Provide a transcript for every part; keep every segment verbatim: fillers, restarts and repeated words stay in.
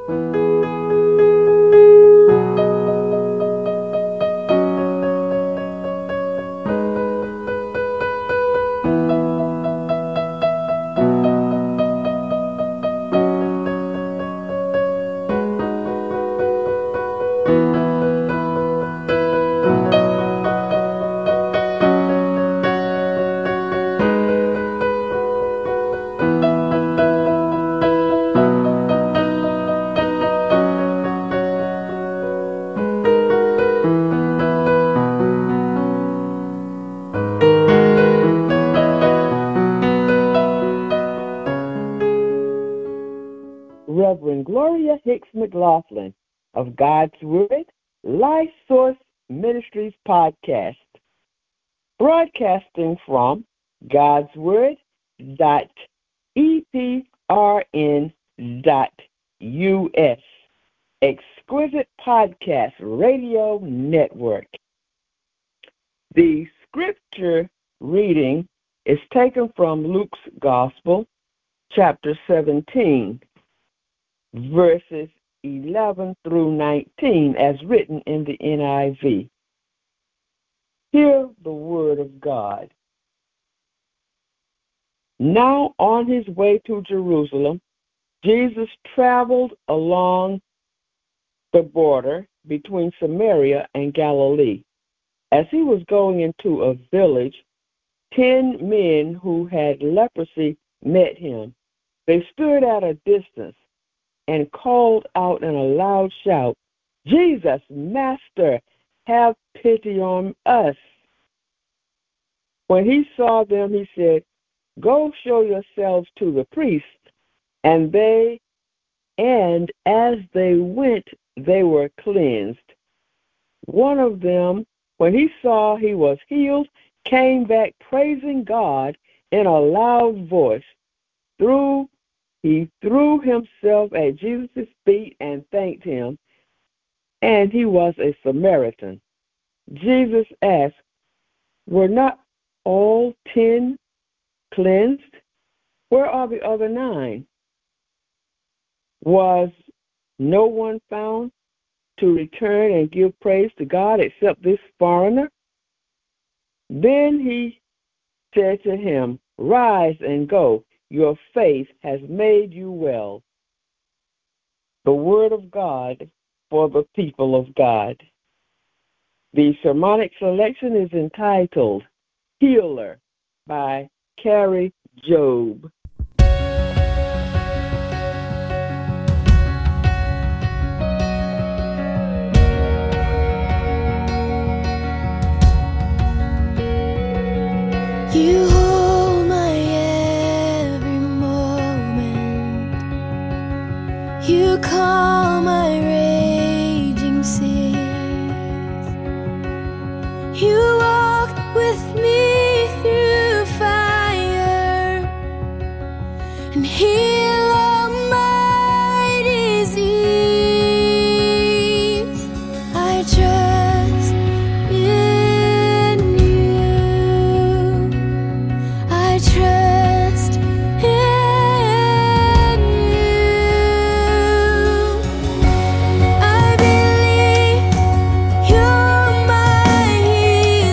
Reverend Gloria Hicks McLaughlin of God's Word Life Source Ministries podcast, broadcasting from God's Word dot E P R N dot U S, Exquisite Podcast Radio Network. The scripture reading is taken from Luke's Gospel, chapter seventeen, verses eleven through nineteen, as written in the N I V. Hear the word of God. Now on his way to Jerusalem, Jesus traveled along the border between Samaria and Galilee. As he was going into a village, ten men who had leprosy met him. They stood at a distance and called out in a loud shout, "Jesus, Master, have pity on us." When he saw them, he said, "Go show yourselves to the priests." And they, and as they went, they were cleansed. One of them, when he saw he was healed, came back praising God in a loud voice. Through He threw himself at Jesus' feet and thanked him, and he was a Samaritan. Jesus asked, "Were not all ten cleansed? Where are the other nine? Was no one found to return and give praise to God except this foreigner?" Then he said to him, "Rise and go. Your faith has made you well." The word of God for the people of God. The sermonic selection is entitled Healer by Carrie Job. You hold my every moment. You calm my raging seas. You walk with me through fire and heal all my disease. I trust in you. I trust in you. I believe you're my healer.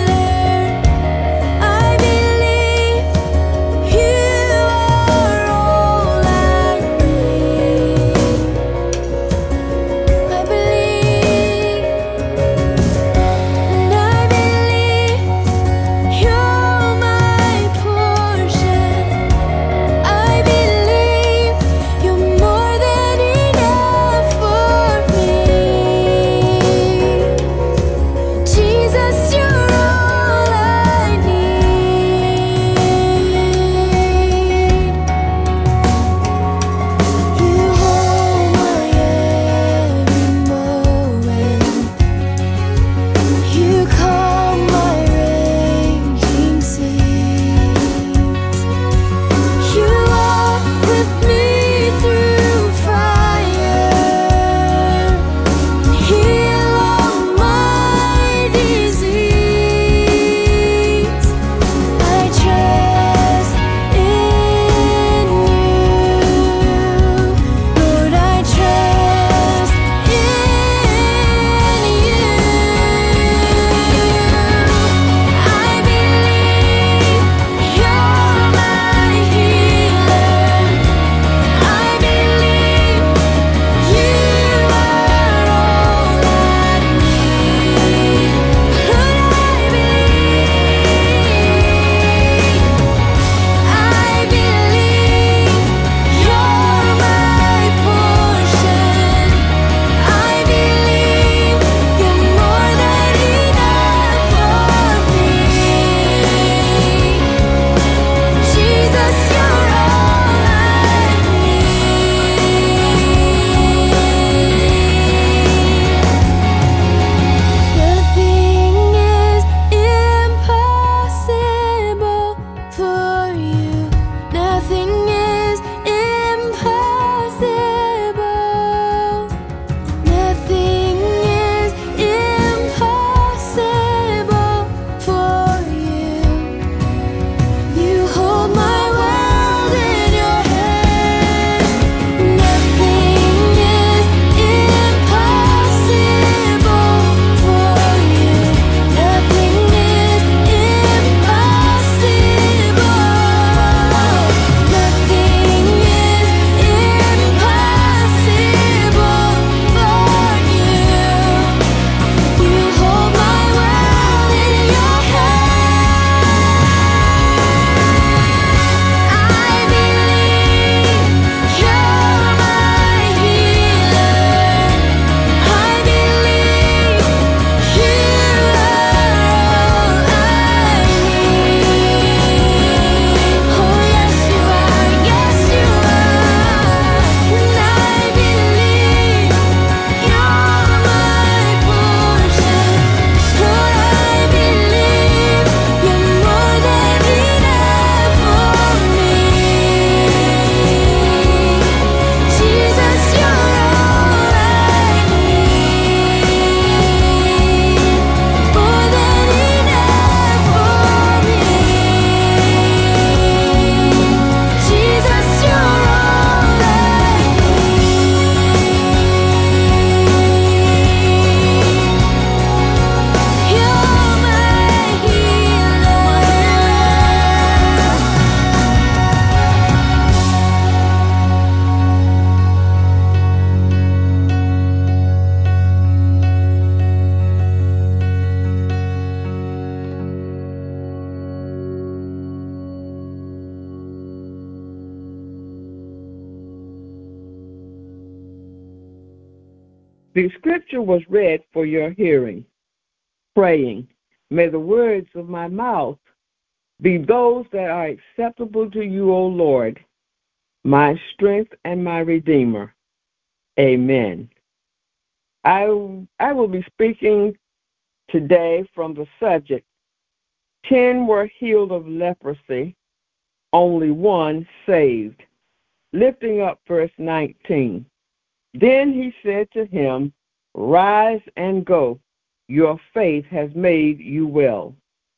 The scripture was read for your hearing, praying, may the words of my mouth be those that are acceptable to you, O Lord, my strength and my Redeemer. Amen. I, I will be speaking today from the subject, ten were healed of leprosy, only one saved. Lifting up verse nineteen. Then he said to him, rise and go. Your faith has made you well.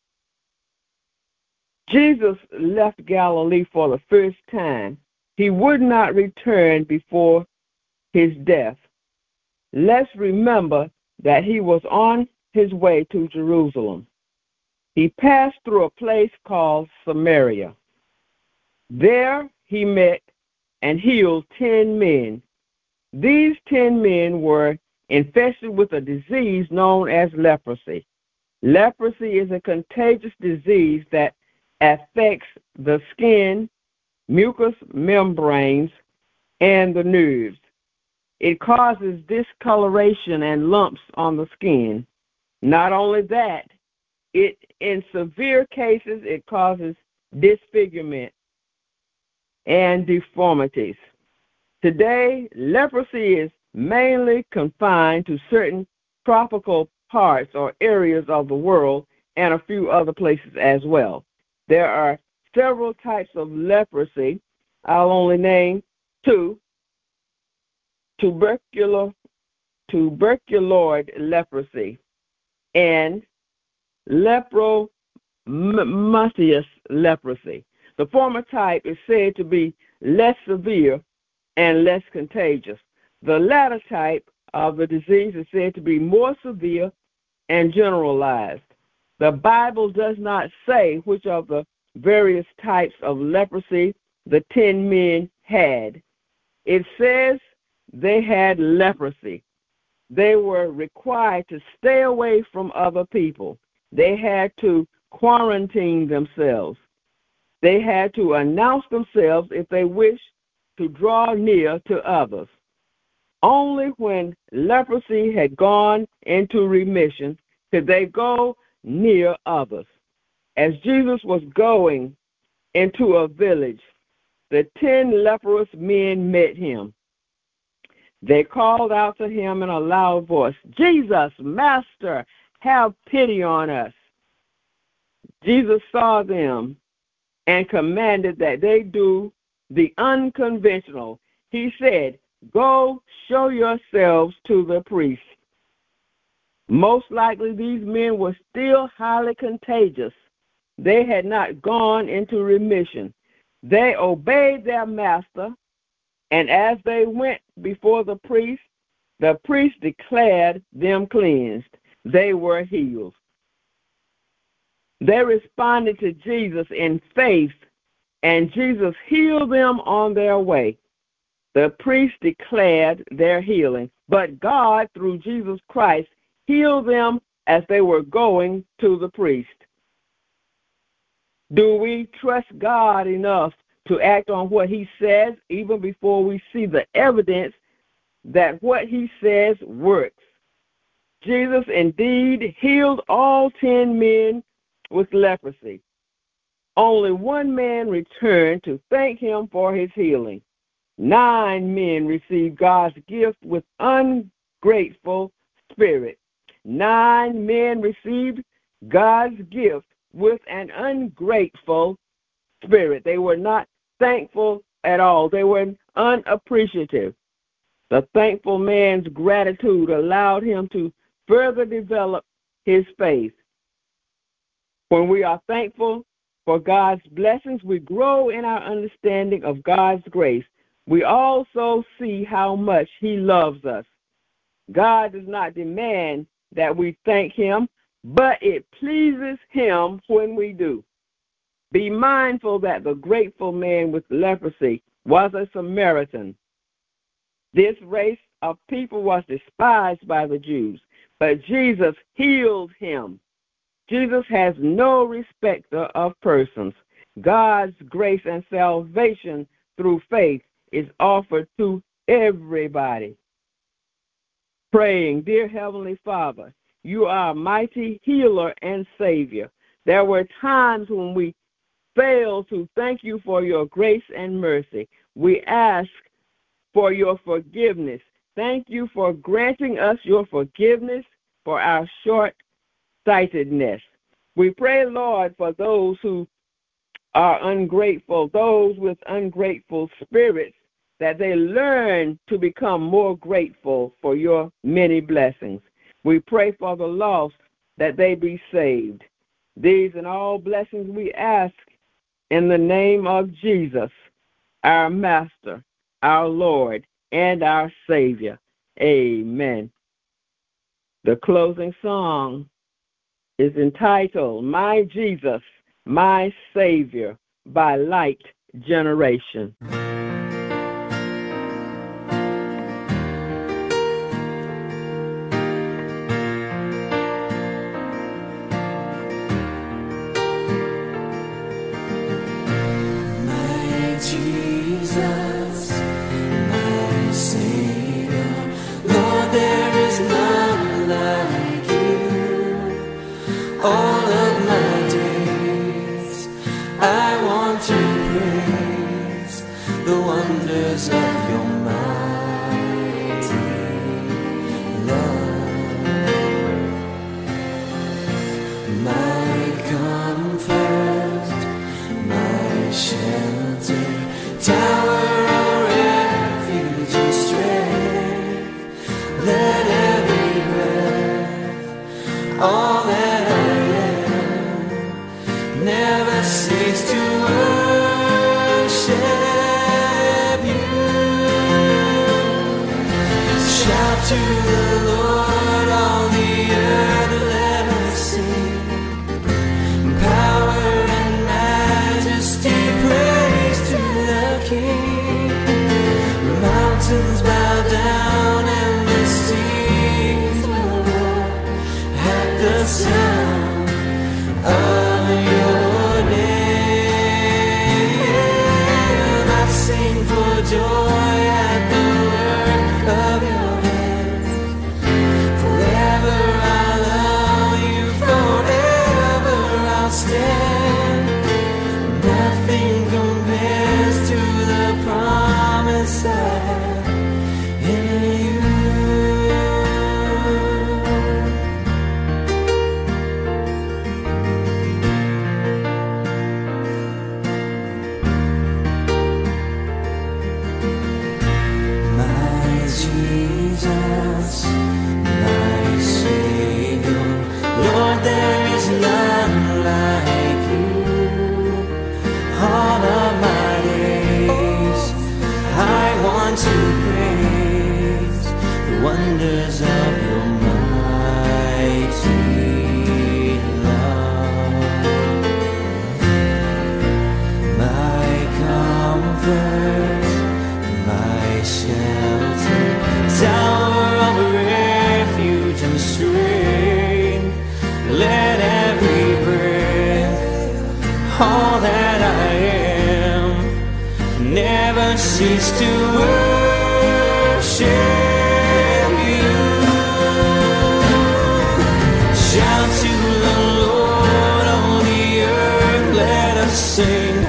Jesus left Galilee for the first time. He would not return before his death. Let's remember that he was on his way to Jerusalem. He passed through a place called Samaria. There he met and healed ten men. These ten men were infested with a disease known as leprosy. Leprosy is a contagious disease that affects the skin, mucous membranes, and the nerves. It causes discoloration and lumps on the skin. Not only that, it in severe cases it causes disfigurement and deformities. Today, leprosy is mainly confined to certain tropical parts or areas of the world and a few other places as well. There are several types of leprosy. I'll only name two. Tubercular, tuberculoid leprosy and lepromatous leprosy. The former type is said to be less severe and less contagious. The latter type of the disease is said to be more severe and generalized. The Bible does not say which of the various types of leprosy the ten men had. It says they had leprosy. They were required to stay away from other people. They had to quarantine themselves. They had to announce themselves if they wished to draw near to others. Only when leprosy had gone into remission could they go near others. As Jesus was going into a village, the ten leprous men met him. They called out to him in a loud voice, Jesus, Master, have pity on us. Jesus saw them and commanded that they do the unconventional. He said, go show yourselves to the priest. Most likely these men were still highly contagious. They had not gone into remission. They obeyed their master, and as they went before the priest, the priest declared them cleansed. They were healed. They responded to Jesus in faith, and Jesus healed them on their way. The priest declared their healing, but God, through Jesus Christ, healed them as they were going to the priest. Do we trust God enough to act on what he says even before we see the evidence that what he says works? Jesus indeed healed all ten men with leprosy. Only one man returned to thank him for his healing. Nine men received God's gift with ungrateful spirit. Nine men received God's gift with an ungrateful spirit. They were not thankful at all. They were unappreciative. The thankful man's gratitude allowed him to further develop his faith. When we are thankful for God's blessings, we grow in our understanding of God's grace. We also see how much he loves us. God does not demand that we thank him, but it pleases him when we do. Be mindful that the grateful man with leprosy was a Samaritan. This race of people was despised by the Jews, but Jesus healed him. Jesus has no respecter of persons. God's grace and salvation through faith is offered to everybody. praying, Dear Heavenly Father, you are a mighty healer and Savior. There were times when we failed to thank you for your grace and mercy. We ask for your forgiveness. Thank you for granting us your forgiveness for our short-sightedness. We pray, Lord, for those who are ungrateful, those with ungrateful spirits, that they learn to become more grateful for your many blessings. We pray for the lost, that they be saved. These and all blessings we ask in the name of Jesus, our Master, our Lord, and our Savior. Amen. The closing song is entitled, My Jesus, My Savior, by Light Generation. Jesus, my Savior, Lord, there is none like you. All of my days, I want to praise the wonders of your mighty love. My comfort, my shelter, tower of refuge and strength, let every breath, all that I am, never cease to worship you. Shout to the Lord, all the earth, let us sing. Power and majesty, praise to the King. Mountains bow down and the seas will roar at the sound of your name. I sing for joy at the work of your hands. Forever I love you, forever I'll stand. Nothing compares to the promise I have in you. My Jesus, my Savior, Lord, there is none like you. All of my days, I want to praise the wonders of your mighty love. My comfort, my shelter, tower of refuge and strength, let every breath, all that I am, never cease to worship you. Shout to the Lord, all the earth, let us sing.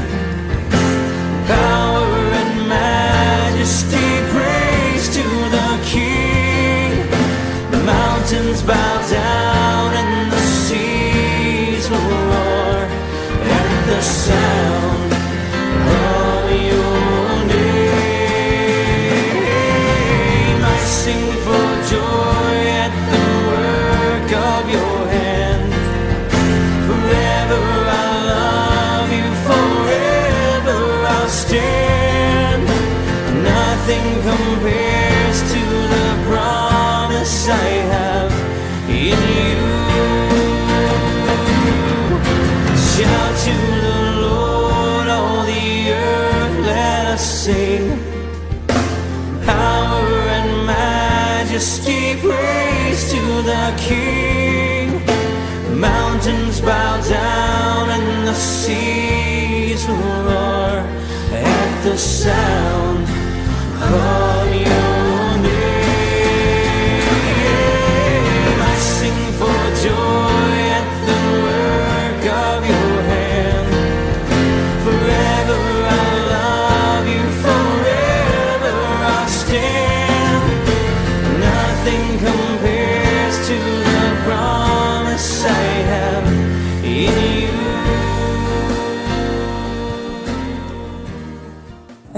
Power and majesty, praise to the King. The mountains bow down and the seas will roar at the sound of your name. I sing for joy at the work of your hand. Forever I love you, forever I'll stand. Nothing compares to the promise I have in you. Shout to the Lord, all the earth, let us sing. Power and majesty, praise to the King. Mountains bow down and the seas will roar at the sound of your name.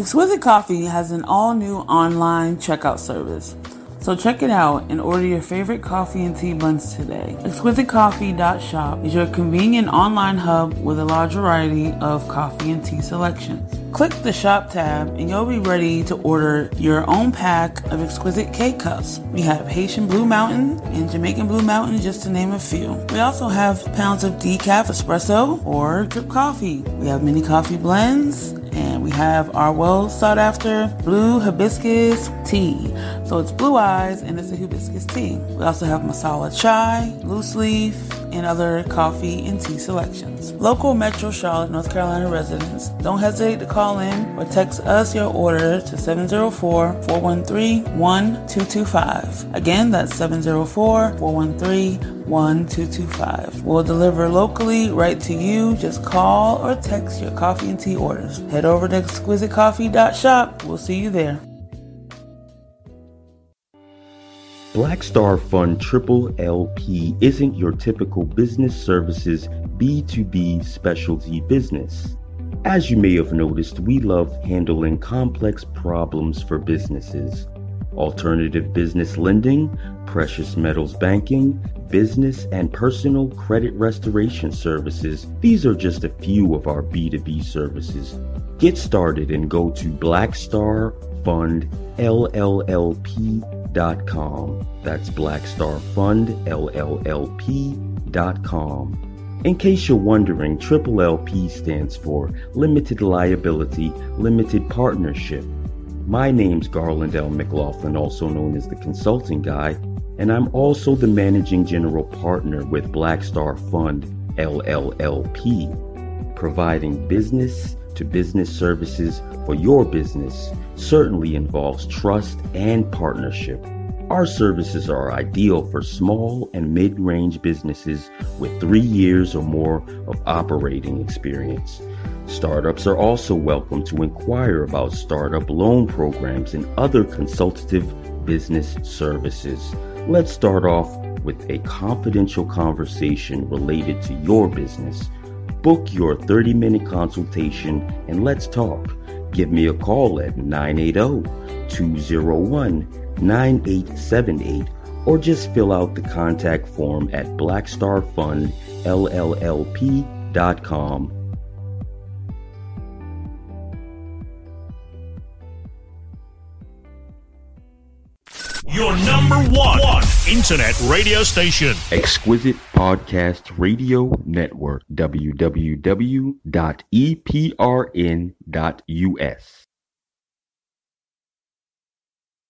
Exquisite Coffee has an all-new online checkout service. So check it out and order your favorite coffee and tea blends today. exquisite coffee dot shop is your convenient online hub with a large variety of coffee and tea selections. Click the shop tab and you'll be ready to order your own pack of Exquisite K-Cups. We have Haitian Blue Mountain and Jamaican Blue Mountain, just to name a few. We also have pounds of decaf espresso or drip coffee. We have mini coffee blends, and we have our well sought after blue hibiscus tea. So it's blue eyes and it's a hibiscus tea. We also have masala chai, loose leaf, and other coffee and tea selections. Local Metro Charlotte, North Carolina residents, don't hesitate to call in or text us your order to seven zero four, four one three, one two two five. Again, that's seven zero four, four one three, one two two five. We'll deliver locally right to you. Just call or text your coffee and tea orders. Head over to exquisite coffee dot shop. We'll see you there. Black Star Fund Triple L P isn't your typical business services B two B specialty business. As you may have noticed, we love handling complex problems for businesses. Alternative business lending, precious metals banking, business and personal credit restoration services. These are just a few of our B two B services. Get started and go to black star fund L L L P dot com. That's black star fund L L L P dot com. In case you're wondering, Triple L P stands for Limited Liability, Limited Partnership. My name's Garland L. McLaughlin, also known as the Consulting Guy, and I'm also the Managing General Partner with Black Star Fund L L L P, providing business to business services for your business certainly involves trust and partnership. Our services are ideal for small and mid-range businesses with three years or more of operating experience. Startups are also welcome to inquire about startup loan programs and other consultative business services. Let's start off with a confidential conversation related to your business. Book your thirty-minute consultation and let's talk. Give me a call at nine eight zero, two zero one, nine eight seven eight or just fill out the contact form at black star fund L L L P dot com. Your number one, one internet radio station. Exquisite Podcast Radio Network, w w w dot e p r n dot u s.